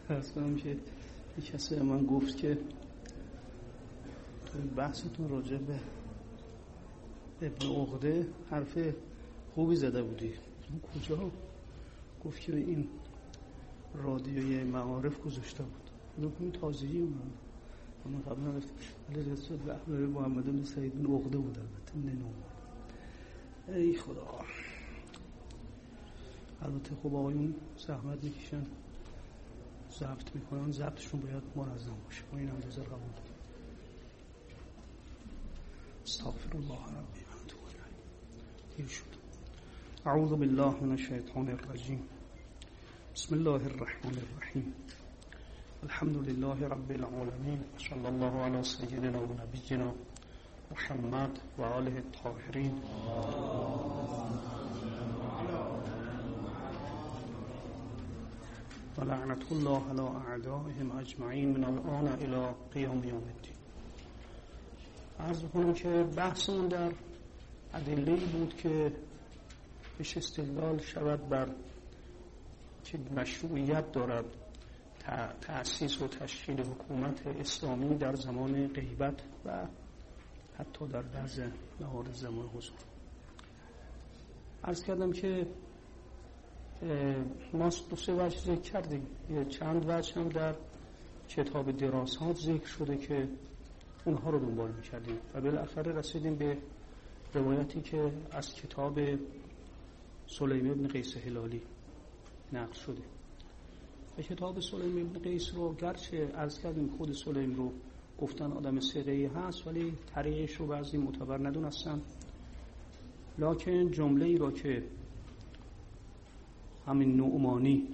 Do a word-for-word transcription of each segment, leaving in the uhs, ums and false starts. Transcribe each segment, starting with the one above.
عرض کنم که یک کسی به من گفت که توی بحثتون راجع به ابن عقده حرف خوبی زده بودی. کجا؟ گفت که این رادیوی معارف گذاشته بود. این تازگی اومد. من قبلا رفتم ولی رسول به احمد محمد بن سعید بن عقده بود، البته ننو. ای خدا. البته خب آقایون زحمت میکشن ضبط میکنن، ضبطشون باید منظم باشه. ما این اندازه قبول داریم. استغفر الله ربی و اتوب الیه. شد. اعوذ بالله من الشیطان الرجیم. بسم الله الرحمن الرحیم. الحمد لله رب العالمین. صلی الله علی سیدنا و نبینا محمد و آله الطاهرین. و لعنت الله علی اعدائهم اجمعین من الان الی قیام یوم الدین. عرض کنم که بحثمون در ادله‌ای بود که بهش استدلال شود بر که مشروعیت دارد تأسیس و تشکیل حکومت اسلامی در زمان غیبت و حتی در بعض موارد زمان حضور. عرض کردم که ما دو سه وجه ذکر کردیم، چند وجه هم در کتاب دراسات ذکر شده که اونها رو دنبال می‌کردیم و بالاخره رسیدیم به روایتی که از کتاب سلیم ابن قیس هلالی نقل شده. و کتاب سلیم ابن قیس رو گرچه عرض کردیم خود سلیم رو گفتن آدم ثقه‌ای هست ولی طریقش رو بعضی معتبر ندونستن، لکن جمله ای را که همین نعمانی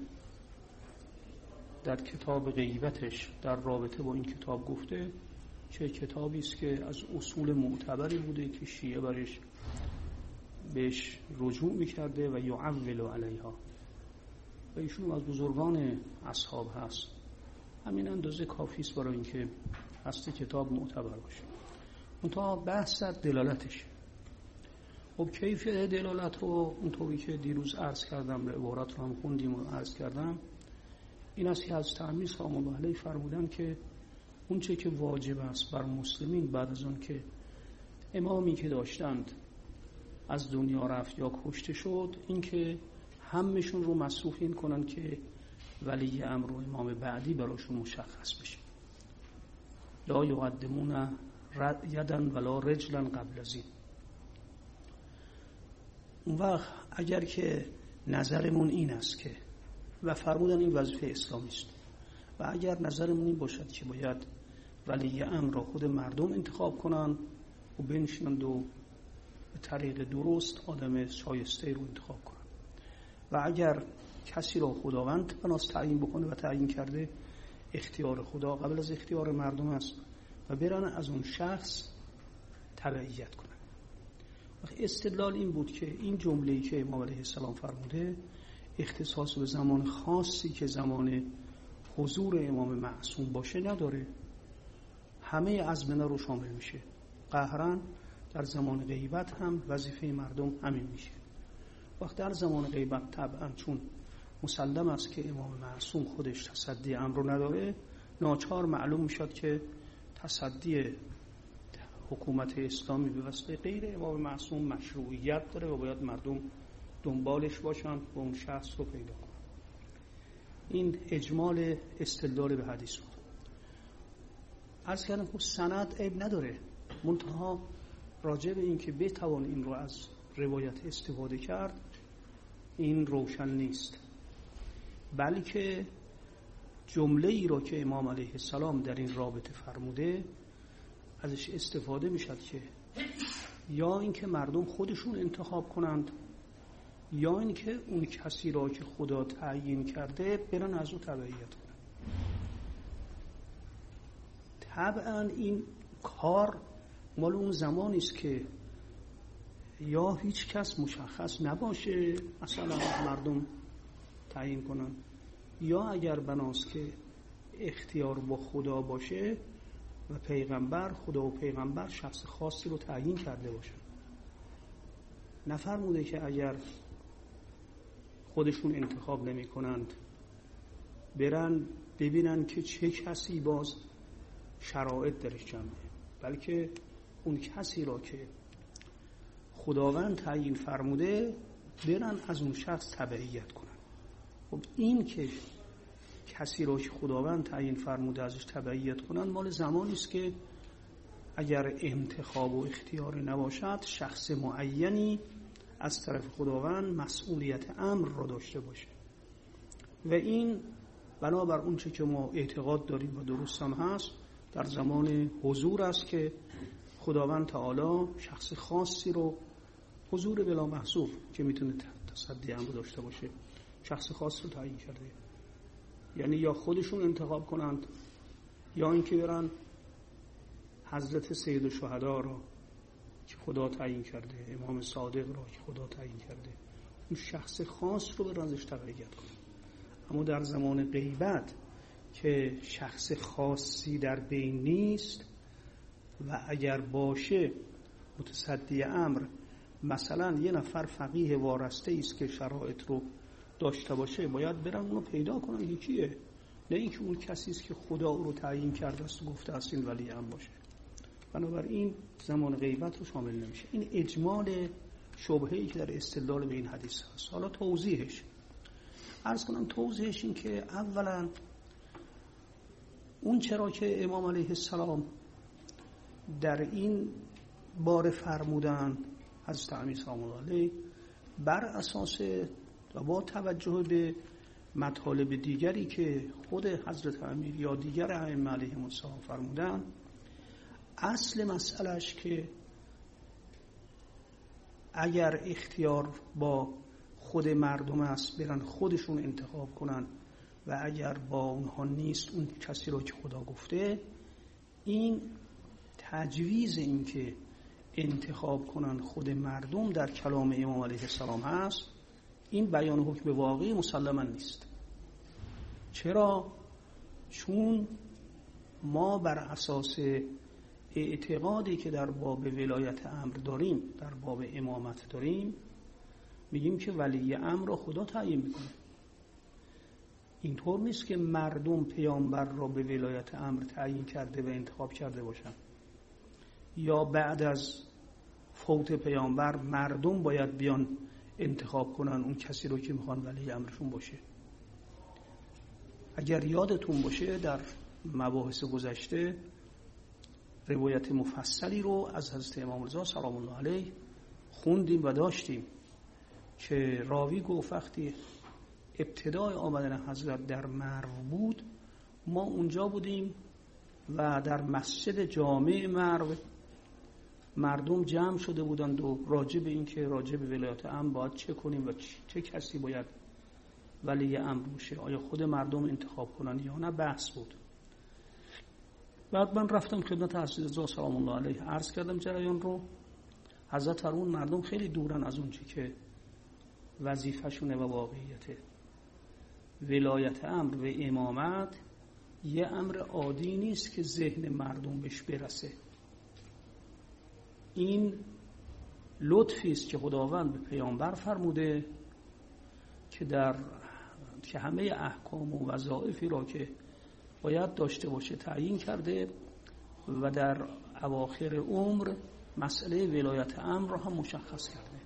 در کتاب غیبتش در رابطه با این کتاب گفته، چه کتابی است که از اصول معتبری بوده که شیعه برش بهش رجوع می‌کرده و یعول علیها و ایشون از بزرگان اصحاب هست. همین اندازه کافی است برای اینکه اصل کتاب معتبر باشه. منتها بحث در دلالتش. خب کیفیت دلالت رو اونطوری که دیروز عرض کردم، عبارت رو هم خوندیم و عرض کردم، این است که از تعمیز سلام الله علیه فرمودن که اون چه که واجب است بر مسلمین بعد از اون که امامی که داشتند از دنیا رفت یا کشته شد، این که همشون رو مصروف این کنن که ولی امر و امام بعدی براشون مشخص بشه. لا یقدمون یدن ولا رجلا قبل از این. اون وقت اگر که نظرمون این است که و فرمودن این وظیفه اسلامی است و اگر نظرمون این باشد که باید ولی امر را خود مردم انتخاب کنن و بنشینند و به طریق درست آدم شایسته رو انتخاب کنن و اگر کسی را خداوند بناس تعیین بکنه و تعیین کرده، اختیار خدا قبل از اختیار مردم است و برن از اون شخص تبعیت کنن. استدلال این بود که این جمله‌ای که امام علیه السلام فرموده اختصاص به زمان خاصی که زمان حضور امام معصوم باشه نداره، همه ازمنه رو شامل میشه. قهرن در زمان غیبت هم وظیفه مردم همین میشه. وقت در زمان غیبت طبعا چون مسلم است که امام معصوم خودش تصدی امر رو نداره، ناچار معلوم میشد که تصدی حکومت اسلامی به واسطه غیر امام معصوم مشروعیت داره و باید مردم دنبالش باشن و اون شخص رو پیدا کنن. این اجمال استدلال به حدیث بود. عرض کردم خب سند عیب نداره، منتها راجع به این که بتوان این رو از روایت استفاده کرد این روشن نیست، بلکه جمله ای را که امام علیه السلام در این رابطه فرموده ازش استفاده میشد که یا اینکه مردم خودشون انتخاب کنند یا اینکه اون کسی را که خدا تعیین کرده برن از او تبعیت کنند. طبعا این کار مال اون زمانی است که یا هیچ کس مشخص نباشه مثلا مردم تعیین کنن، یا اگر بناست که اختیار با خدا باشه و پیغمبر خدا و پیغمبر شخص خاصی رو تعیین کرده باشه. نفرموده که اگر خودشون انتخاب نمی کنند برن ببینن که چه کسی باز شرایط درش جمعه، بلکه اون کسی را که خداوند تعیین فرموده برن از اون شخص تبعیت کنن. خب این که کسی را که خداوند تعیین فرموده ازش تبعیت کنن مال زمانی است که اگر انتخاب و اختیار نباشد شخص معینی از طرف خداوند مسئولیت امر را داشته باشه و این بنابر اون چه که ما اعتقاد داریم و درست هم هست در زمان حضور است که خداوند تعالی شخص خاصی رو حضور بلا محصور که میتونه تصدی امر داشته باشه شخص خاص رو تعیین کرده، یعنی یا خودشون انتخاب کنند یا اینکه برن حضرت سید الشهدا را که خدا تعیین کرده، امام صادق را که خدا تعیین کرده، اون شخص خاص رو برن ازش تبعیت کنند. اما در زمان غیبت که شخص خاصی در بین نیست و اگر باشه متصدی امر مثلا یه نفر فقیه وارسته است که شرایط رو داشته باشه باید برن اونو پیدا کنن که کیه، نه اینکه اون کسی است که خدا او رو تعیین کرده است و گفته است این ولی امر باشه. بنابراین زمان غیبت رو شامل نمیشه. این اجمال شبهه‌ای که در استدلال به این حدیث هست. حالا توضیحش عرض کنم. توضیحش این که اولا اون چرا که امام علیه السلام در این باره فرمودن حضرت امیر سلام الله علیه بر اساس و با توجه به مطالب دیگری که خود حضرت امیر یا دیگر ائمه علیهم السلام فرمودن، اصل مسئلهش که اگر اختیار با خود مردم است برن خودشون انتخاب کنن و اگر با اونها نیست اون کسی رو که خدا گفته، این تجویز این که انتخاب کنن خود مردم در کلام امام علیه السلام هست، این بیان حکم واقعی مسلما نیست. چرا؟ چون ما بر اساس اعتقادی که در باب ولایت امر داریم، در باب امامت داریم، میگیم که ولی امر را خدا تعیین میکنه. اینطور نیست که مردم پیامبر را به ولایت امر تعیین کرده و انتخاب کرده باشن، یا بعد از فوت پیامبر مردم باید بیان انتخاب کنن اون کسی رو که میخوان ولی امرشون باشه. اگر یادتون باشه در مباحث گذشته روایت مفصلی رو از حضرت امام رضا سلام الله علیه خوندیم و داشتیم که راوی گفت وقتی ابتدای آمدن حضرت در مرو بود ما اونجا بودیم و در مسجد جامع مرو مردم جمع شده بودند و راجع به این که راجع به ولایت امر باید چه کنیم و چه کسی باید ولی امر باشه، آیا خود مردم انتخاب کنن یا نه، بحث بود. بعد من رفتم خدمت حضرت رضا سلام الله علیه عرض کردم جریان رو. حضرت فرمود مردم خیلی دورن از اون چی که وظیفه‌شونه و واقعیته. ولایت امر و امامت یه امر عادی نیست که ذهن مردم بهش برسه. این لطفی است که خداوند به پیامبر فرموده که در که همه احکام و وظایفی را که باید داشته باشه تعیین کرده و در اواخر عمر مسئله ولایت امر را هم مشخص کرده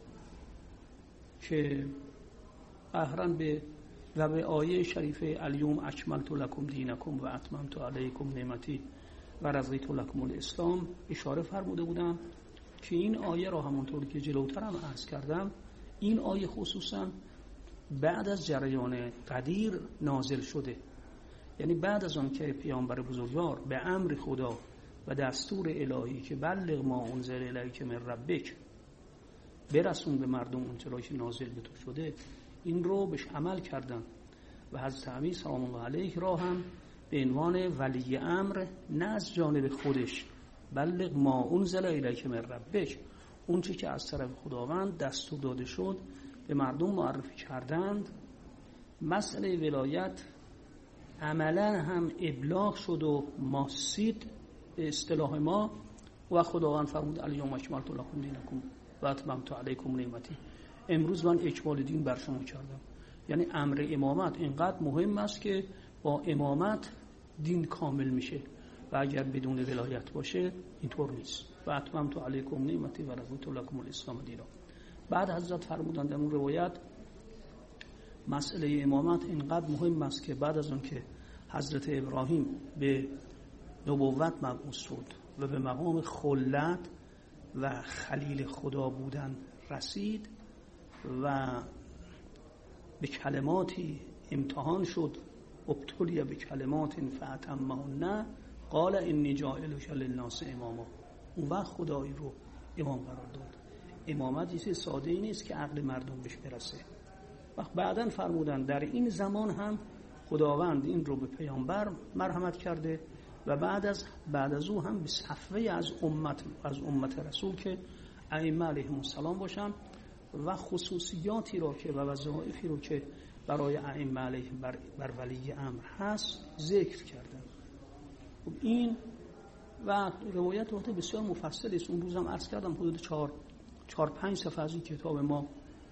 که قهرن به و به آیه شریفه الیوم اکملت لکم دینکم و اتممت علیکم نعمتی و رضیت لکم الاسلام اشاره فرموده بودم که این آیه را همونطور که جلوتر هم عرض کردم، این آیه خصوصا بعد از جریان قدیر نازل شده، یعنی بعد از آن که پیامبر بزرگوار به امر خدا و دستور الهی که بلغ ما انزل الیک من ربک برسون به مردم اون چرا که نازل به تو شده، این رو بهش عمل کردن و حضرت امیر سلام الله علیه را هم به عنوان ولی امر نه از جانب خودش بلغ ما انزل الیک من ربک، اون چی که از طرف خداوند دستور داده شد به مردم معرفی کردند. مسئله ولایت عملا هم ابلاغ شد و ماسید به اصطلاح ما و خداوند فرمود الیوم اکملت لکم دینکم و اتممت علیکم نعمتی، امروز من اکمال دین بر شما کردم. یعنی امر امامت اینقدر مهم است که با امامت دین کامل میشه و اگر بدون ولایت باشه اینطور نیست. و اتممت علیکم نعمتی و رضیت لکم الاسلام دینا. بعد حضرت فرمودند در اون روایت مسئله امامت اینقدر مهم است که بعد از اون که حضرت ابراهیم به نبوت مبعوث شد و به مقام خلت و خلیل خدا بودن رسید و به کلماتی امتحان شد، ابتلی به کلمات فاتمهن قال انی جاعلک للناس اماما. اون وقت خدایی رو امام قرار داد. امامت چیز ساده ای نیست که عقل مردم بهش برسه. وقت بعداً فرمودن در این زمان هم خداوند این رو به پیامبر مرحمت کرده و بعد از بعد از او هم به صفوه از امت از امت رسول که ائمه علیهم السلام باشن و خصوصیاتی رو که و وظایفی رو که برای ائمه علیهم بر, بر ولی امر هست ذکر کردن. این و روایت وقت بسیار مفصل است. اون روزم عرض کردم حدود چهار چهار پنج صفحه از این کتاب ما،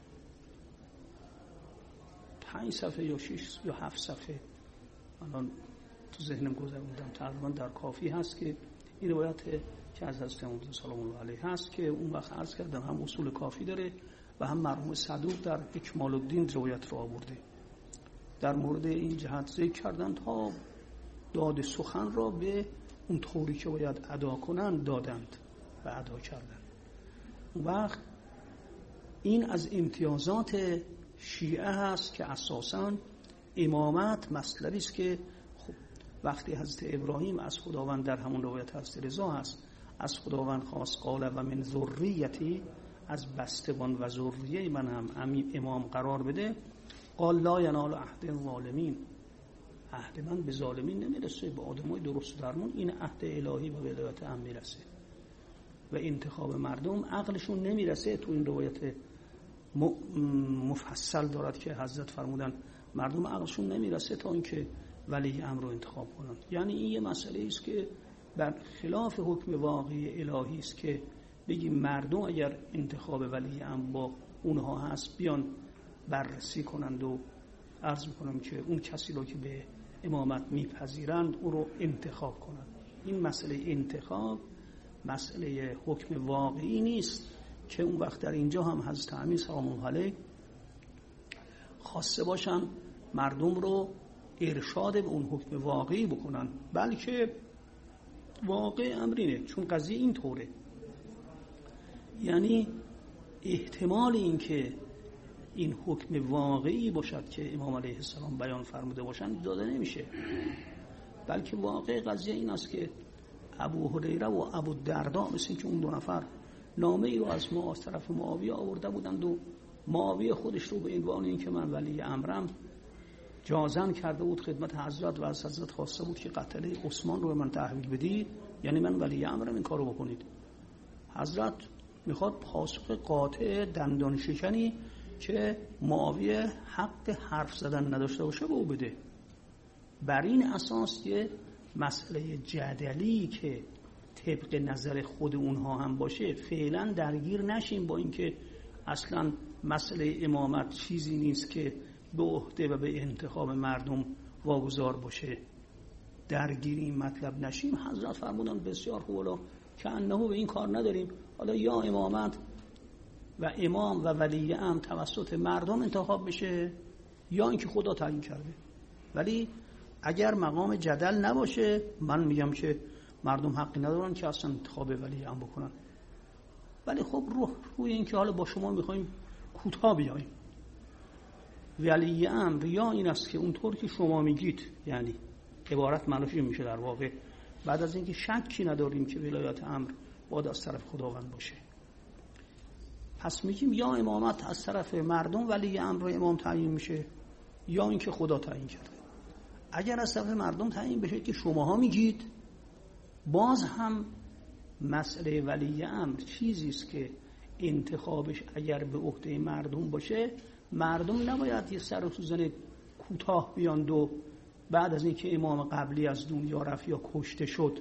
پنج صفحه یا شش یا هفت صفحه الان تو ذهنم گذروندم، تقریبا در کافی هست که این روایت که از حضرت امام سلام الله علیه هست که اون وقت عرض کردم هم اصول کافی داره و هم مرحوم صدوق در اکمال الدین روایت رو آورده. در مورد این جهت ذکر کردن تا داد سخن را به اون طوری که باید ادا کنند دادند و ادا کردند. اون وقت این از امتیازات شیعه هست که اساساً امامت مطلبی است که خب وقتی حضرت ابراهیم از خداوند در همون روایت حضرت رضا هست از خداوند خواست قال و من ذریتی، از بستگان و ذریه من هم امام قرار بده، قال لا ینال عهد الظالمین، عهد من به ظالمین نمیرسه، به آدمای درست و درمون این عهد الهی و ولایت هم میرسه و انتخاب مردم عقلشون نمیرسه. تو این روایت مفصل دارد که حضرت فرمودن مردم عقلشون نمیرسه تا اینکه ولی امر رو انتخاب کنن. یعنی این یه مسئله است که بر خلاف حکم واقعی الهی است که بگیم مردم اگر انتخاب ولی امر با اونها هست بیان بررسی کنند و عرض میکنم که اون کسی رو که به امامت میپذیرند او رو انتخاب کنند. این مسئله انتخاب مسئله حکم واقعی نیست که اون وقت در اینجا هم حضرت امیر سلام الله علیه خواسته باشن مردم رو ارشاد به اون حکم واقعی بکنن، بلکه واقع امرینه چون قضیه این طوره. یعنی احتمال این که این حکم واقعی باشد که امام علیه السلام بیان فرموده باشند داده نمیشه، بلکه واقع قضیه این است که ابو هریره و ابو الدرداء مثل که اون دو نفر نامه ای رو از ما از طرف معاویه آورده بودند و معاویه خودش رو به عنوان این که من ولی امرم جازن کرده بود خدمت حضرت و از حضرت خواسته بود که قتله عثمان رو به من تحویل بدید، یعنی من ولی امرم این کارو بکنید. حضرت میخواد پاسخ قاطع دندان شکنی که معاویه حق حرف زدن نداشته باشه به او بده. بر این اساس یه مسئله جدلی که طبق نظر خود اونها هم باشه فعلا درگیر نشیم با اینکه اصلا مسئله امامت چیزی نیست که به عهده و به انتخاب مردم واگذار باشه، درگیر این مطلب نشیم. حضرت فرمودن بسیار خوب که انه به این کار نداریم، حالا یا امامت و امام و ولی امر توسط مردم انتخاب بشه یا اینکه خدا تعیین کرده. ولی اگر مقام جدل نباشه من میگم که مردم حقی ندارن که اصلا انتخاب ولی امر بکنن. ولی خب روح روی این که حالا با شما میخوایم کوتاه بیاییم، ولی امر یا این است که اونطور که شما میگید، یعنی عبارت منافی میشه در واقع بعد از اینکه شکی نداریم که ولایت امر باید از طرف خداوند باشه، پس میگیم یا امامت از طرف مردم ولی امر امام تعیین میشه یا اینکه خدا تعیین کرده. اگر از طرف مردم تعیین بشه که شماها میگید، باز هم مسئله ولی امر چیزی است که انتخابش اگر به عهده مردم باشه، مردم نباید یه سر و سوزن کوتاه بیاند و بعد از اینکه امام قبلی از دنیا رفت یا کشته شد،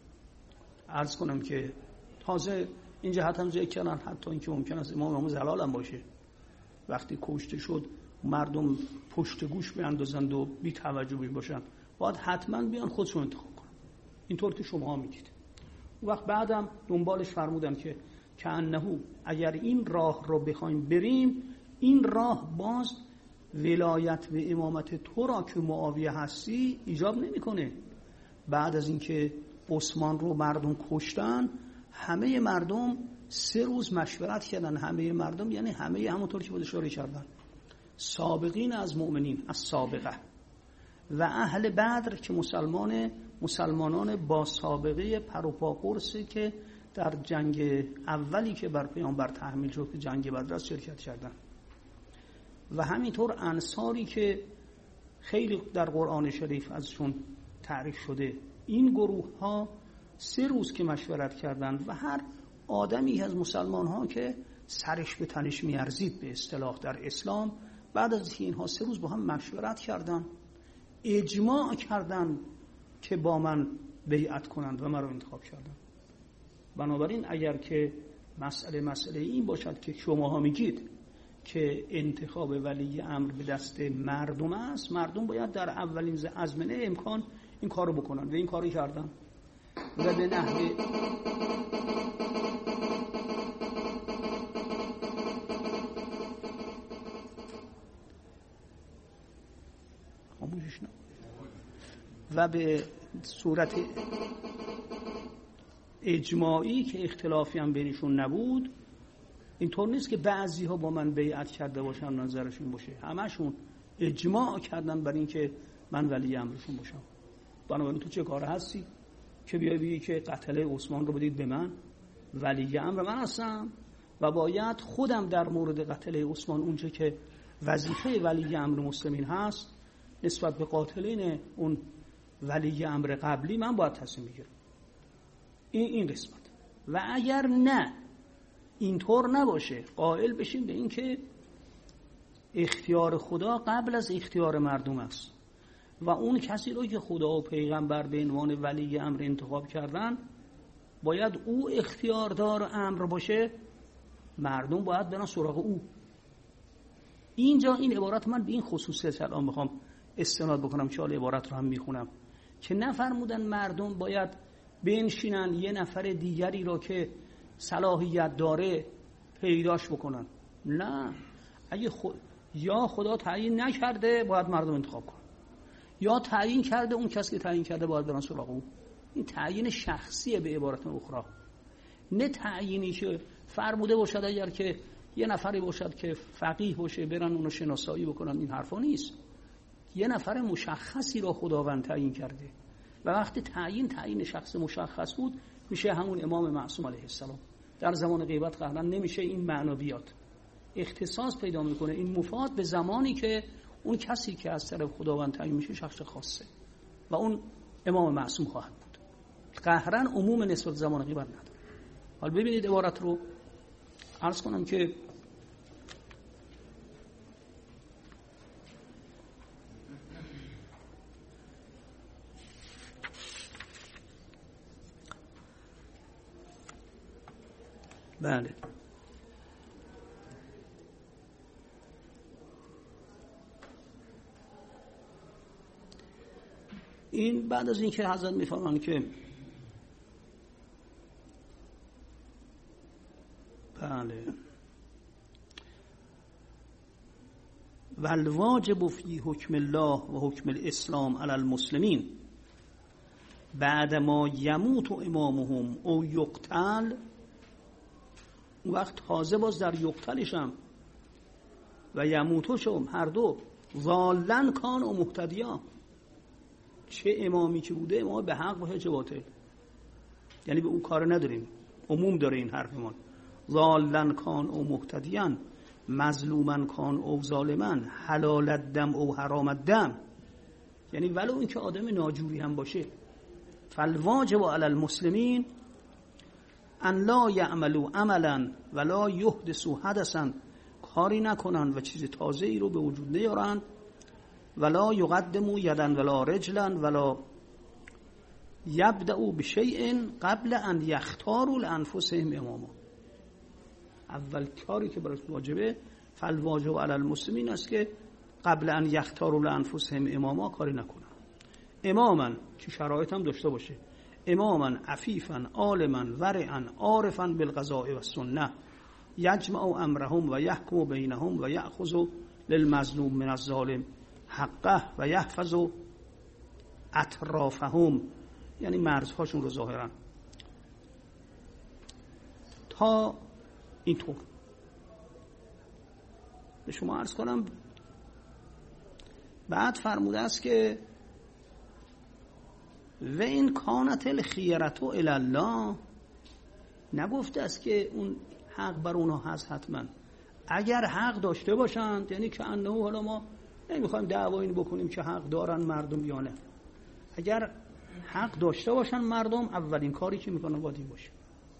عرض کنم که تازه این جهت هم ذکر کردن حتی اینکه ممکن است امام امام زلال هم باشه، وقتی کشته شد مردم پشت گوش بیاندازند و بی توجه باشن، باید حتما بیان خودشون انتخاب کنن، اینطور که شما میگید. اون وقت بعدم دنبالش فرمودن که کأنه اگر این راه رو بخوایم بریم، این راه باز ولایت و امامت تو را که معاویه هستی ایجاب نمیکنه. بعد از اینکه عثمان رو مردم کشتن، همه مردم سه روز مشورت کردن، همه مردم یعنی همه همونطور که بود اشاره کردن، سابقین از مؤمنین، از سابقه و اهل بدر که مسلمان مسلمانان با سابقه پروپا قرصه که در جنگ اولی که بر پیامبر تحمیل شد که جنگ بدر است شرکت کردن، و همینطور انصاری که خیلی در قرآن شریف ازشون تعریف شده. این گروه ها سه روز که مشورت کردند و هر آدمی از مسلمان ها که سرش به تنش میارزید به اصطلاح در اسلام، بعد از که اینها سه روز با هم مشورت کردن، اجماع کردن که با من بیعت کنند و من رو انتخاب کردن. بنابراین اگر که مسئله مسئله این باشد که شماها میگید که انتخاب ولی امر به دست مردم است، مردم باید در اولین ازمنه امکان این کارو بکنن و این کارو کردن و به نحوه خاموشش نه و به صورت اجماعی که اختلافی هم بینشون نبود. اینطور نیست که بعضی ها با من بیعت کرده باشن نظرشون باشه، همشون اجماع کردن بر این که من ولی امرشون باشم. بنابراین تو چه کار هستی که بیای بگی که قتل عثمان رو بدید به من؟ ولی امر من هستم و باید خودم در مورد قتل عثمان اونچه که وظیفه ولی امر مسلمین هست نسبت به قاتلین اون ولی امر قبلی من باید تصمیم بگیرم. این این قسمت. و اگر نه اینطور نباشه، قائل بشیم به این که اختیار خدا قبل از اختیار مردم است و اون کسی رو که خدا و پیغمبر به عنوان ولی امر انتخاب کردن باید او اختیاردار امر باشه، مردم باید برن سراغ او. اینجا این عبارت من به این خصوصیت الان میخوام استناد بکنم که حال عبارت رو هم میخونم که نفرمودن مردم باید بنشینن یه نفر دیگری رو که صلاحیت داره پیداش بکنن. نه، اگه خود یا خدا تعیین نکرده باید مردم انتخاب کنن، یا تعیین کرده اون کسی که تعیین کرده باید برن سراغ او. این تعیین شخصیه به عبارت اخرى، نه تعیینی که فرموده باشد اگر که یه نفری باشد که فقیه باشه برن اونو شناسایی بکنن. این حرفا نیست. یه نفر مشخصی را خداوند تعیین کرده و وقتی تعیین تعیین شخص مشخص بود میشه همون امام معصوم علیه السلام. در زمان غیبت قهرا نمیشه این معنا بیاد، اختصاص پیدا میکنه این مفاد به زمانی که اون کسی که از طرف خداوند تعیین میشه شخص خاصه و اون امام معصوم خواهد بود. قهرا عموم نسبت زمان غیبت نداره. حالا ببینید عبارت رو عرض کنم که بله این بعد از اینکه حضرت میفرمان که بله والواجب فی حکم الله و حکم الاسلام علی المسلمین بعد ما یموت امامهم او یقتل، وقت تازه باز در یقتلشم و یموتوشم هر دو ضالن کان و مهتدیا، چه امامی که بوده امام به حق و چه باطل، یعنی به اون کار نداریم، عموم داره این حرفمان. ضالن کان و مهتدیان مظلومن کان او ظالمن حلال الدم او حرام الدم، یعنی ولو این که آدم ناجوری هم باشه. فالواجب علی المسلمین ان لا یعملوا عملا ولا یحدثوا حدثا، کاری نکنن و چیز تازه ای رو به وجود نیارن، ولا یقدموا یدا ولا رجلا ولا یبدأوا بشیء قبل ان یختاروا لانفسهم اماما. اول کاری که برای واجبه فالواجب علی المسلمین است که قبل ان یختاروا لانفسهم اماما کاری نکنن. اماما که شرایط هم داشته باشه، اماما عفیفا عالما ورعا عارفا بالقضاء و السنه یجمع امرهم و یحکم بینهم و یأخذ للمظلوم من الظالم حقه و یحفظ اطرافهم، یعنی مرزهاشون رو ظاهرا تا اینطور. به شما عرض کنم بعد فرموده است که و این کانت الخیرة الی الله، نگفته است که اون حق بر اونها هست حتما، اگر حق داشته باشند، یعنی که انه حالا ما نمیخوایم دعوا این بکنیم که حق دارن مردم یا نه، اگر حق داشته باشن مردم اولین کاری که میکنن باید این باشه.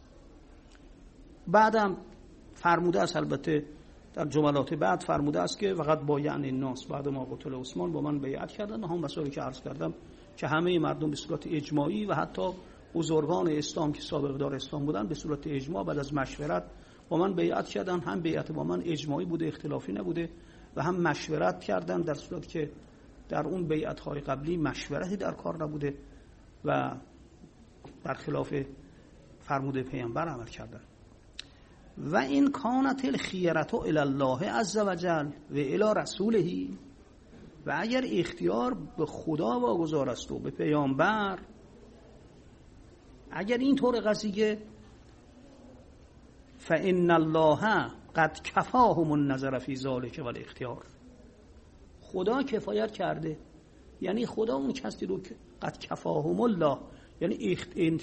بعدم فرموده است، البته در جملات بعد فرموده است که فقط با یعنی الناس بعد ما قتل عثمان با من بیعت کردن، هم مسائلی که عرض کردم که همه مردم به صورت اجماعی و حتی بزرگان اسلام که سابق دار اسلام بودن به صورت اجماع بعد از مشورت با من بیعت کردن، هم بیعت با من اجماعی بوده اختلافی نبوده و هم مشورت کردن، در صورت که در اون بیعت های قبلی مشورتی در کار نبوده و برخلاف فرموده پیامبر عمل کردن. و این کانت الخیرة الی الله عز وجل و الی رسوله، و اگر اختیار به خدا واگذار است و به پیامبر، اگر این طور قضیه فإن الله قد کفاهم النظر فی ذلک و الاختیار، خدا کفایت کرده، یعنی خدا اون کسی رو قد کفاهم الله، یعنی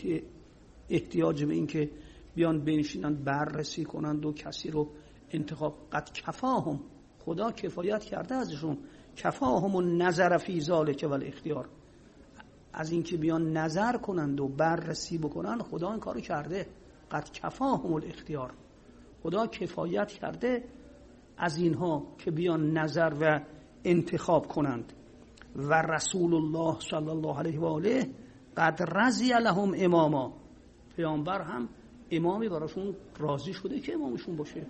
احتیاج به این که بیان بنشینند بررسی کنند و کسی رو انتخاب، قد کفاهم، خدا کفایت کرده ازشون، کفاهم النظر فی ذلک و الاختیار، از اینکه بیان نظر کنند و بررسی بکنند خدا این کارو کرده، قد کفاهم الاختیار، خدا کفایت کرده از اینها که بیان نظر و انتخاب کنند. و رسول الله صلی الله علیه و آله قد رضی لهم اماما، پیامبر هم امامی براشون راضی شده که امامشون باشه.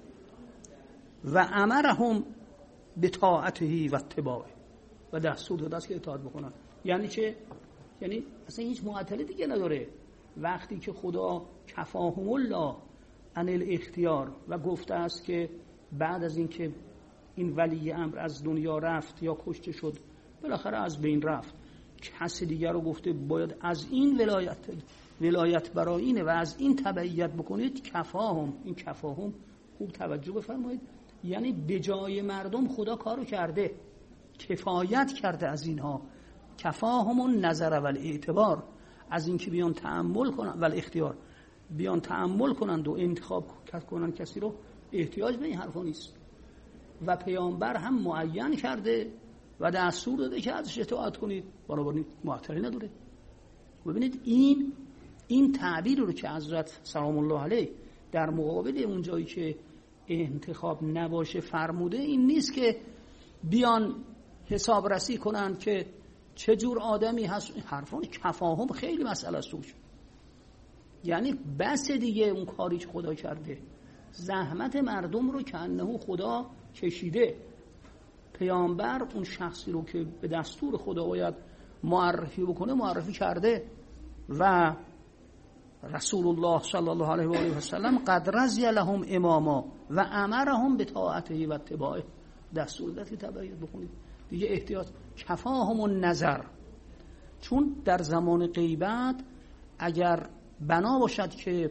و امرهم بطاعته و اتباعه، و دستور داده است که اطاعت بکنن. یعنی چه؟ یعنی اصلا هیچ معطلی دیگه نداره. وقتی که خدا کفاهم الله عن الاختیار و گفته است که بعد از اینکه این ولی امر از دنیا رفت یا کشته شد، بالاخره از بین رفت، کسی دیگر رو گفته باید از این ولایت ولایت برای اینه و از این تبعیت بکنید، کفاهم، این کفاهم خوب توجه بفرمایید، یعنی به جای مردم خدا کارو کرده، کفایت کرده از اینها، کفاهم النظر و الاعتبار، از اینکه بیان تأمل کنن و الاختیار، بیان تأمل کنند و انتخاب کنند کسی رو، احتیاج به این حرفا نیست. و پیامبر هم معین کرده و دستور داده که ازش اطاعت کنید، بنابراین معطلی نداره. ببینید این این تعبیر رو که حضرت سلام الله علیه در مقابل اون جایی که انتخاب نباشه فرموده، این نیست که بیان حساب رسی کنند که چه جور آدمی هست، حرفان کفاهم خیلی مسئله است توش، یعنی بس دیگه اون کاری که خدا کرده، زحمت مردم رو که انه خدا کشیده، پیامبر اون شخصی رو که به دستور خدا باید معرفی بکنه معرفی کرده. و رسول الله صلی الله علیه و آله و سلم قد رضی لهم اماما و امرهم بطاعته و اتباعه، دستور داد که تبعیت بکنید دیگه، احتیاط کفاهم النظر. چون در زمان غیبت اگر بنا باشد که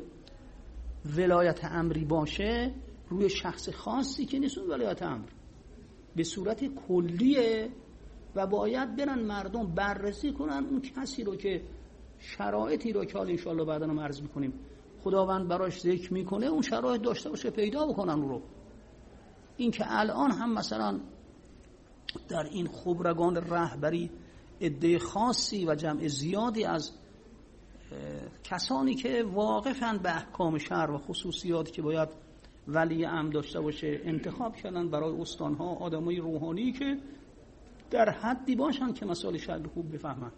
ولایت امری باشه روی شخص خاصی که نیست، ولایت امر به صورت کلیه و باید برن مردم بررسی کنن اون کسی رو که شرایطی رو که حالا انشاءالله بعدا هم عرض میکنیم خداوند براش ذکر میکنه، اون شرایط داشته باشه پیدا بکنن اون رو. این که الان هم مثلا در این خبرگان رهبری عده خاصی و جمع زیادی از کسانی که واقفاً به احکام شرع و خصوصیاتی که باید ولی امر داشته باشه انتخاب کردن برای استانها آدمای روحانی که در حدی باشن که مسائل شرع خوب بفهمن،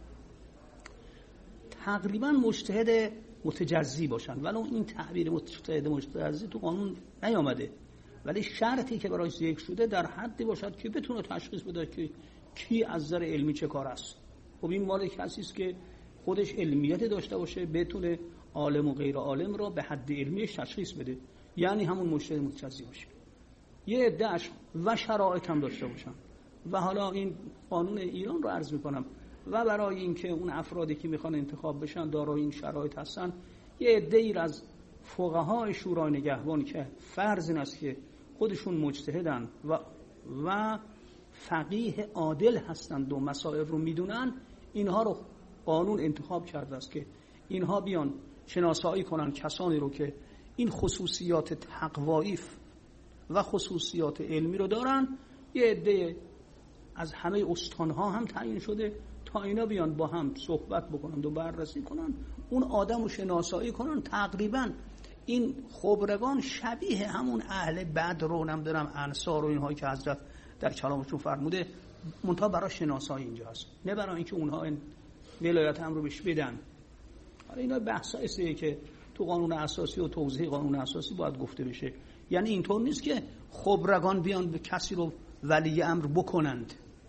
تقریبا مجتهد متجزی باشن، ولو این تعبیر مجتهد متجزی تو قانون نیامده، ولی شرطی که برای ذکر شده در حدی باشد که بتونه تشخیص بده که کی از نظر علمی چه کار است. خب این مال کسی است که خودش علمیت داشته باشه، بتونه عالم و غیر عالم را به حد علمیش تشخیص بده، یعنی همون مجتهد متجزی باشه. یه عده‌اش و شرایط هم داشته باشن. و حالا این قانون ایران رو عرض میکنم و برای اینکه اون افرادی که میخوان انتخاب بشن دارای این شرایط هستن، یه عده‌ای از فقهای شورای نگهبان که فرض این است که خودشون مجتهدن و و فقیه عادل هستند و مسائل رو میدونن، اینها رو قانون انتخاب کرده است که اینها بیان شناسایی کنن کسانی رو که این خصوصیات تقوایی و خصوصیات علمی رو دارن. یه عده از همه استانها هم تعیین شده تا اینا بیان با هم صحبت بکنن و بررسی کنن، اون آدم رو شناسایی کنن. تقریبا این خبرگان شبیه همون اهل بدر رو نمیدونم انصار و اینهایی که حضرت در کلامشون فرموده، منتها برای شناسایی اینجا هست، نه برای اینکه اونها این ولایت امر رو بهش بدن. حالا اینا بحثاییه که تو قانون اساسی و توضیح قانون اساسی باید گفته بشه. یعنی اینطور نیست که خبرگان بیان به کسی رو ولی امر بکنند،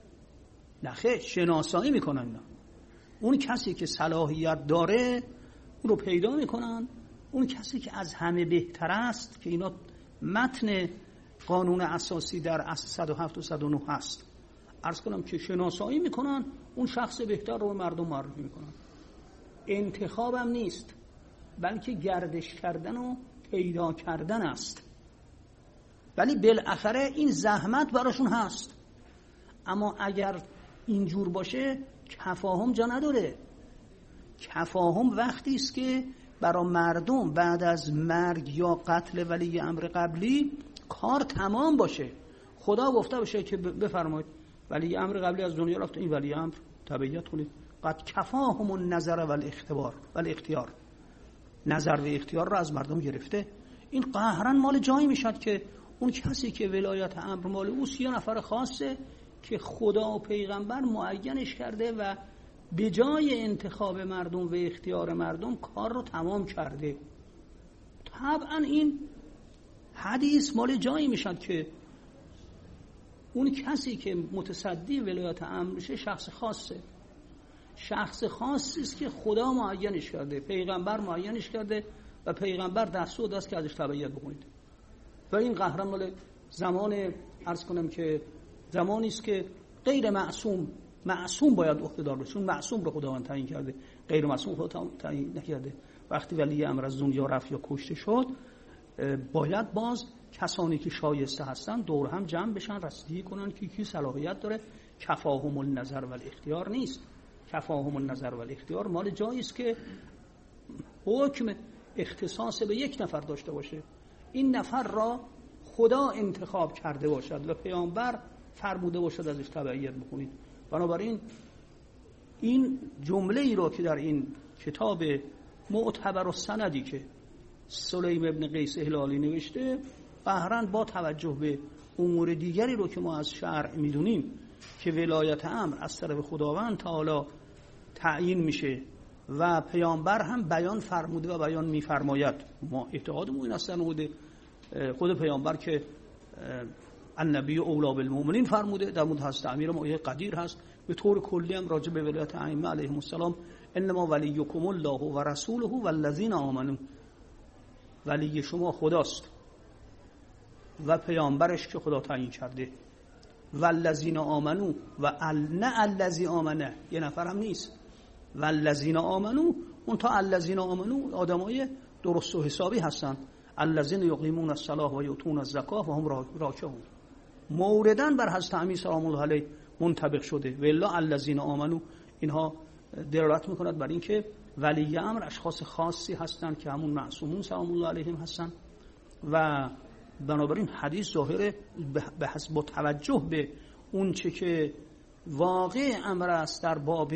نه، شناسایی میکنن. نه. اون کسی که صلاحیت داره اون رو پیدا میکنن، اون کسی که از همه بهتر است که اینا متن قانون اساسی در اصل صد و هفت و صد و نه هست، عرض کنم که شناسایی میکنن، اون شخص بهتر رو مردم معرفی میکنن. انتخابم نیست، بلکه گردش کردن و پیدا کردن است. ولی بالاخره این زحمت براشون هست. اما اگر اینجور باشه کفاهم جا نداره. کفاهم وقتی است که برای مردم بعد از مرگ یا قتل ولی امر قبلی کار تمام باشه. خدا گفته باشه که بفرمایید ولی امر قبلی از دنیا رفت، این ولی امر تبعیت کنید. قد کفاهم النظر و الاختبار و الاختیار، نظر و اختیار رو از مردم گرفته. این قهرن مال جایی میشد که اون کسی که ولایت امر مال اوست یه نفر خاصه که خدا و پیغمبر معینش کرده و به جای انتخاب مردم و اختیار مردم کار رو تمام کرده. طبعا این حدیث مال جایی میشد که اون کسی که متصدی ولایت امر میشه شخص خاصه، شخص خاصی است که خدا معینش کرده، پیغمبر معینش کرده و پیغمبر دستور داد که ازش تبعیت بکنید. و این قهرمان مال زمان عرض کنم که زمانی است که غیر معصوم معصوم باید عهده‌دار بشه، چون معصوم رو خداوند تعیین کرده، غیر معصوم خدا تعیین نکرده. وقتی ولی امر از دنیا رفت یا کشته شد، باید باز کسانی که شایسته هستن دور هم جمع بشن، رسیدگی کنن که کی صلاحیت داره. کفاهم النظر و الاختیار نیست. کفاهم النظر و الاختیار مال جایی است که حکم اختصاص به یک نفر داشته باشه، این نفر را خدا انتخاب کرده باشد و پیامبر فرموده باشد ازش تبعیت بکنید. بنابراین این جمله ای رو که در این کتاب معتبر و سندی که سلیم ابن قیس هلالی نوشته، قهرن با توجه به امور دیگری رو که ما از شرع میدونیم که ولایت امر از طرف خداوند تعالی تعیین میشه و پیامبر هم بیان فرموده و بیان میفرماید. ما اعتقادمون این است خود پیامبر که النبی اولی بالمؤمنین فرموده، در مورد حضرت امیر معاویه قدیر هست. به طور کلی هم راجع به ولایت ائمه علیهم السلام انما ولیکم الله و رسوله والذین آمنوا، ولی شما خداست و پیامبرش که خدا تعیین کرده. والذین آمنوا و نه الذی آمنه، یه نفر هم نیست. والذین آمنوا، اون تا الذین آمنوا آدمای درست و حسابی هستن. الذین یقیمون الصلاة و یؤتون الزکاة و هم راکعون، مورداً بر حضرت امیر سلام الله علیه منطبق شده. والا الذین آمنوا اینها دلالت میکند بر اینکه ولی امر اشخاص خاصی هستند که همون معصومون سلام الله علیهم هستند و بنابراین حدیث ظاهر به حسب با توجه به اون چه که واقع امر است در باب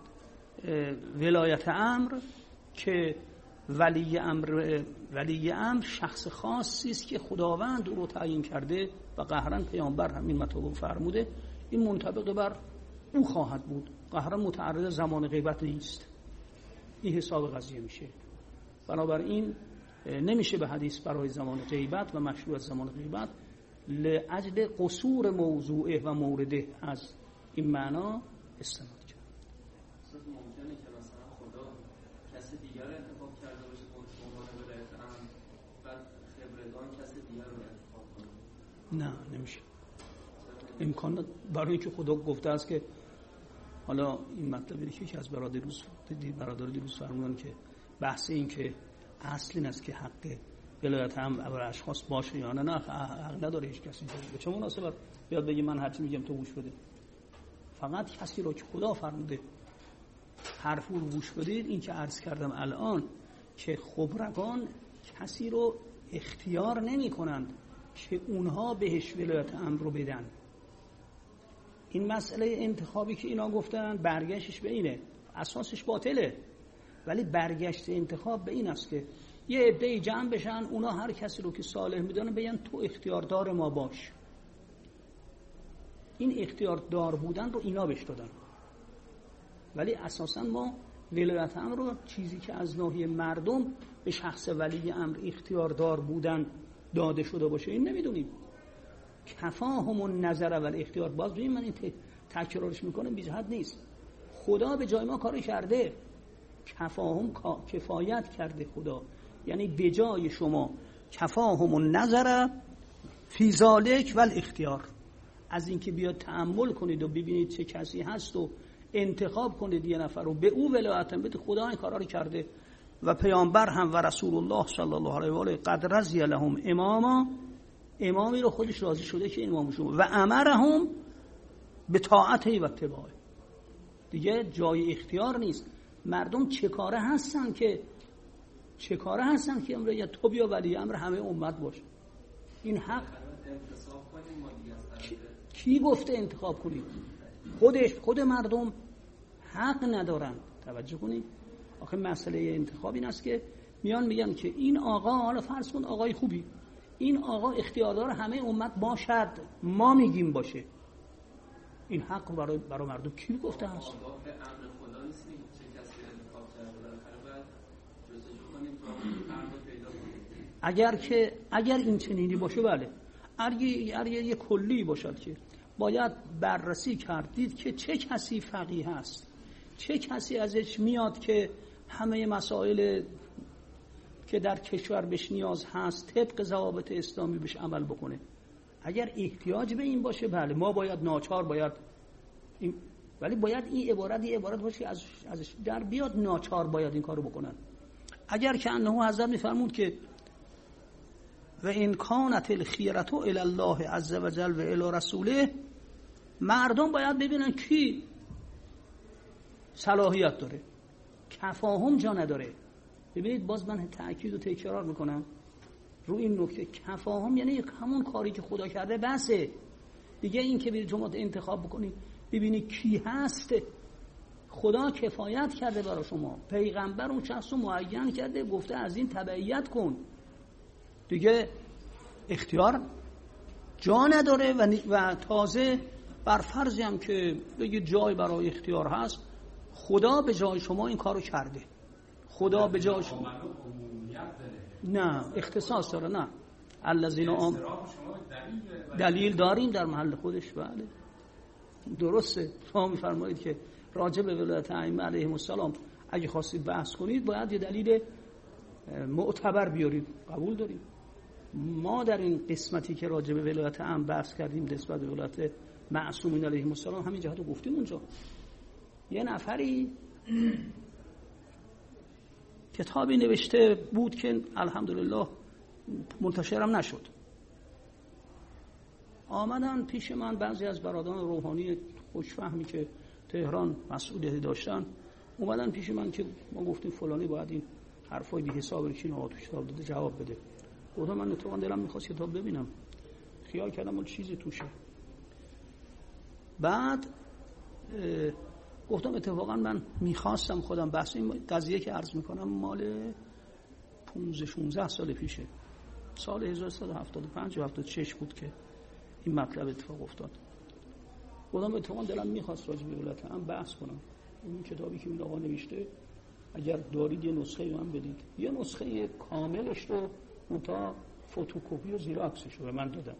ولایت امر که ولی امر ولی امر شخص خاصی است که خداوند او رو تعیین کرده و قهرن پیامبر همین مطلب فرموده، این منطبق بر او خواهد بود. قهرن متعرض زمان غیبت نیست. این حساب قضیه میشه. بنابراین نمیشه به حدیث برای زمان غیبت و مشروع زمان غیبت لاجل قصور موضوعه و مورده از این معنا استناد کرد. اصلا ممکنه که مثلا خدا کسی دیگر رو انتخاب کرده باشه به عنوان ولایت امر، بعد خبرگان کسی دیگر رو انتخاب کنه؟ نه نمیشه. امکان برای اینکه خدا گفته است که حالا این مطلبی که یکی از برادر دیروز برادر دیروز فرمودن که بحث این که اصل این است که حق ولایت هم بر اشخاص باشه یا نه، نه حق نداره هیچ کسی. به چه مناسبت بیاد بگه من هرچی میگم تو گوش بده؟ فقط کسی رو که خدا فرموده حرف رو گوش بدید. این که عرض کردم الان که خبرگان کسی رو اختیار نمی کنند که اونها بهش ولایت امر رو بدن. این مسئله انتخابی که اینا گفتن برگشتش به اینه، اساسش باطله، ولی برگشت انتخاب به این است که یه عده جمع بشن، اونا هر کسی رو که صالح میدونن بگن تو اختیاردار ما باش. این اختیاردار بودن رو اینا بهش دادن، ولی اساسا ما ولایت امر رو چیزی که از ناحیه مردم به شخص ولی امر اختیاردار بودن داده شده باشه این نمیدونیم. کفاهم النظر و الاختیار، باز ببین من این تکرارش میکنم بی جهت نیست. خدا به جای ما کار کرده، کفاهم کفایت کرده خدا، یعنی به جای شما کفاهم النظر فی ذلک و الاختیار، از اینکه بیاد تأمل کنید و ببینید چه کسی هست و انتخاب کنید یه نفر رو به او ولایت بده. خدا این کارا رو کرده و پیامبر هم و رسول الله صلی الله علیه و آله قد رضی لهم اماما، امامی رو خودش راضی شده که امام شما و امرهم به طاعته و اتباعه. دیگه جای اختیار نیست. مردم چه کاره هستن که چه کاره هستن که امر یا تو بیا ولی امر همه امت باش. این حق کی, کی گفته انتخاب کنید؟ خودش خود مردم حق ندارن. توجه کنید. آخه مسئله انتخاب این است که میان میگن که این آقا، حالا فرض کن آقای خوبی، این آقا اختیاردار همه امت باشد، ما میگیم باشه. این حق برای برای مردم کی گفته هست؟ اگر که اگر این چنینی باشه بله، اگر یه کلی باشد که باید بررسی کردید که چه کسی فقیه هست، چه کسی ازش میاد که همه مسائل که در کشور بهش نیاز هست طبق ضوابط اسلامی بهش عمل بکنه. اگر احتیاج به این باشه بله ما باید ناچار باید این، ولی باید این عبارت این عبارت باشه از ازش در بیاد ناچار باید این کارو بکنن. اگر که انه حضرت میفرمود که و ان کانت الخیرة الی الله عز وجل و الی رسوله، مردم باید ببینن کی صلاحیت داره، کفاهم جا نداره. ببینید باز من تأکید و تکرار میکنم رو این نکته، کفاهم یعنی همون کاری که خدا کرده بسه دیگه. این که برید شما انتخاب بکنید ببینید کی هست، خدا کفایت کرده برای شما، پیغمبر اون شخص رو معین کرده گفته از این تبعیت کن دیگه. اختیار جا نداره و, و تازه بر فرضی هم که بگید جای برای اختیار هست، خدا به جای شما این کارو کرده. خدا به جای شما نه اختصاص داره، نه الذین آم دلیل داریم در محل خودش. بله درسته. شما میفرمایید که راجع به ولایت ائمه علیهم السلام اگه خواستید بحث کنید باید یه دلیل معتبر بیارید، قبول داریم. ما در این قسمتی که راجع به ولایت ائمه بحث کردیم نسبت به ولایت معصومین علیهم السلام همین جهت رو گفتیم. اونجا یه نفری کتابی نوشته بود که الحمدلله منتشرم نشد. آمدن پیش من بعضی از برادران روحانی خوشفهمی که تهران مسئولیتی داشتن، اومدن پیش من که ما گفتیم فلانی باید این حرفای بی حساب رو که تو کتاب داده جواب بده. گفتم من اتفاقا دلم می‌خواست کتاب ببینم، خیال کردم اون چیزی توشه. بعد گفتم اتفاقا من میخواستم خودم بحث این قضیه که عرض میکنم مال پانزده شانزده سال پیشه، سال هزار و سیصد و هفتاد و پنج و هفتاد و شش بود که این مطلب اتفاق افتاد. گفتم اتفاقا دلم میخواست راجع به ولایت ائمه بحث کنم. این کتابی که این آقا نوشته اگر دارید یه نسخه من بدید، یه نسخه کاملش رو منتها فتوکپی و زیراکسش رو به من دادم.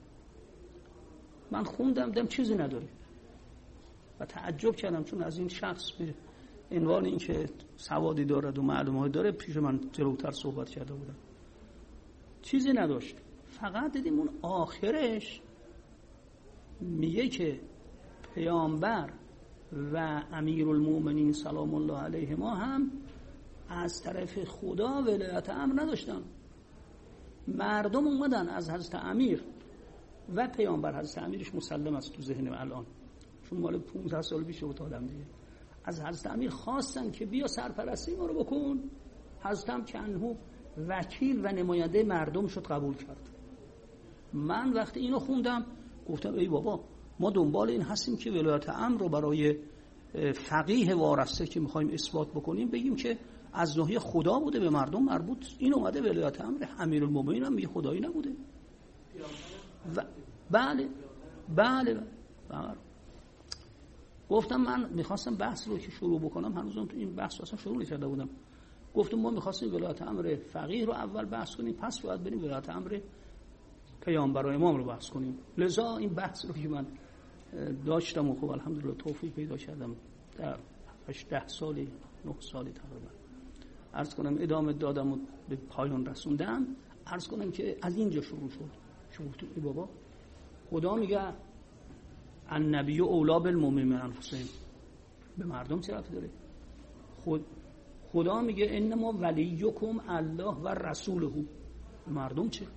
من خوندم دیدم چیزی نداره و تعجب کردم، چون از این شخص به عنوان این که سوادی دارد و معلوماتی داره پیش من جلوتر صحبت کرده بودم. چیزی نداشت، فقط دیدیم اون آخرش میگه که پیامبر و امیرالمومنین سلام الله علیه ما هم از طرف خدا ولایت امر نداشتن. مردم اومدن از حضرت امیر و پیامبر، حضرت امیرش مسلم است تو ذهنم الان چون مال پانزده سال پیش بود آدم دیگه، از حضرت امیر خواستن که بیا سرپرستی ما رو بکن. حضرت هم که انهو وکیل و نماینده مردم شد قبول کرد. من وقتی اینو خوندم گفتم ای بابا، ما دنبال این هستیم که ولایت امر رو برای فقیه وارثه که میخوایم اثبات بکنیم بگیم که از ناحیه خدا بوده به مردم مربوط. این اومده ولایت امر امیرالمومنین هم میگه خدایی نبوده. و بله بله بله گفتم من میخواستم بحث رو که شروع بکنم، هنوزم تو این بحث اصلا شروع نکرده بودم. گفتم ما میخواستیم ولایت امر فقیه رو اول بحث کنیم، پس باید بریم ولایت امر پیامبر و امام رو بحث کنیم. لذا این بحث رو که من داشتم و خب الحمدلله توفیق پیدا کردم در هشده سالی نه سالی تقریبا عرض کنم ادامه دادم و به پایان رسوندم. عرض کنم که از اینجا شروع شد. شروع تو ای بابا، خدا میگه النبی اولی بالمؤمنین من انفسهم، به مردم چه ربطی داره؟ خود خدا میگه انما ولیکم الله و رسوله، به مردم چه؟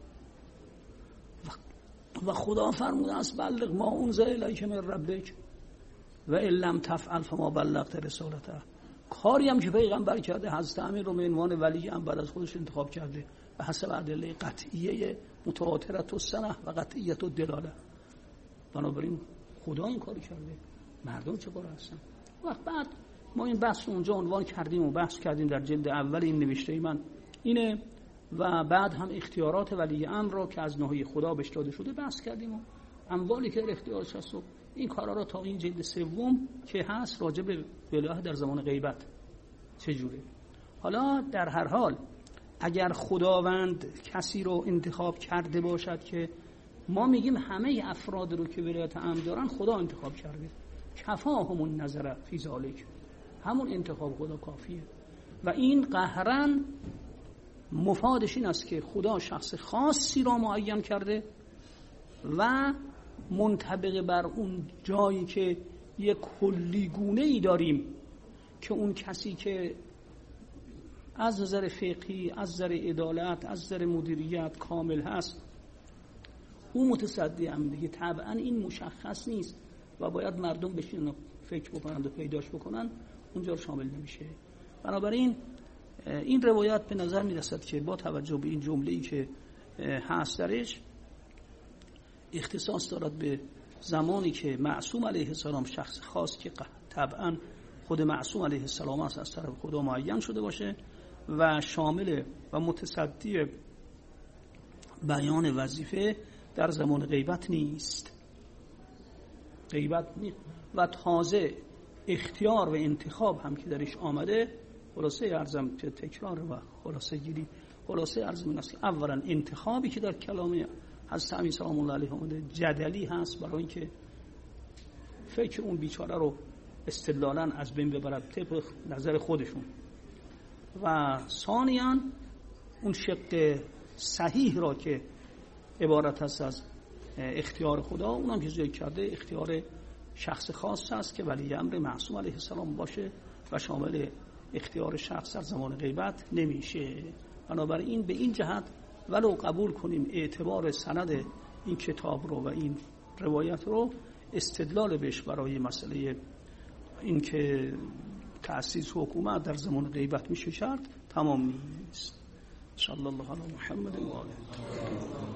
و خدا فرموده است بلغ ما انزل الیک من ربک و ان لم تفعل فما بلغت رسالته. کاری هم که پیغمبر کرده حضرت امیر رو به عنوان ولی هم بعد از خودش انتخاب کرده به حسب ادله قطعیه متواتره السنه و قطعیه الدلاله. بنابراین خدا این کاری کرده، مردم چه کار هستن؟ وقت بعد ما این بحث رو اونجا عنوان کردیم و بحث کردیم در جلد اول این نوشته من اینه و بعد هم اختیارات ولی امر رو که از ناحیه خدا بهش داده شده بحث کردیم و اموالی که اختیارش هست و این کارا رو تا این جلد سوم که هست راجع به ولایت در زمان غیبت چجوره. حالا در هر حال اگر خداوند کسی رو انتخاب کرده باشد که ما میگیم همه افراد رو که ولایت امر دارن خدا انتخاب کرده، کفاهم النظر فی ذلک، همون انتخاب خدا کافیه. و این قهرا مفادش این است که خدا شخص خاصی را معین کرده و منطبق بر اون جایی که یک کلیگونه ای داریم که اون کسی که از نظر فقهی، از نظر عدالت، از نظر مدیریت کامل هست اون متصدی هم دیگه. طبعا این مشخص نیست و باید مردم بشینن فکر بکنن و پیداش بکنن، اونجا شامل نمیشه. بنابراین این روایت به نظر میرسد که با توجه به این جمله‌ای که هست درش اختصاص دارد به زمانی که معصوم علیه السلام شخص خاص که طبعا خود معصوم علیه السلام است از طرف خدا معین شده باشه و شامل و متصدی بیان وظیفه در زمان غیبت نیست. غیبت نیست و تازه اختیار و انتخاب هم که درش آمده، خلاصه ارزم که تکرار و خلاصه گیری خلاصه ارزم این است که اولا انتخابی که در کلام حضرت امیر سلام الله علیه آمده جدلی هست برای اینکه فکر اون بیچاره رو استدلالاً از بین ببرد طبق نظر خودشون و ثانیاً اون شق صحیح را که عبارت هست از اختیار خدا، اونم که ذکر کرده اختیار شخص خاص است که ولی امر معصوم علیه السلام باشه و شامل اختیار شخص در زمان غیبت نمیشه. بنابراین به این جهت ولو قبول کنیم اعتبار سند این کتاب رو و این روایت رو، استدلال بهش برای مسئله این که تأسیس حکومت در زمان غیبت میشه شرط تمام نیست. صلی الله علی محمد و آله.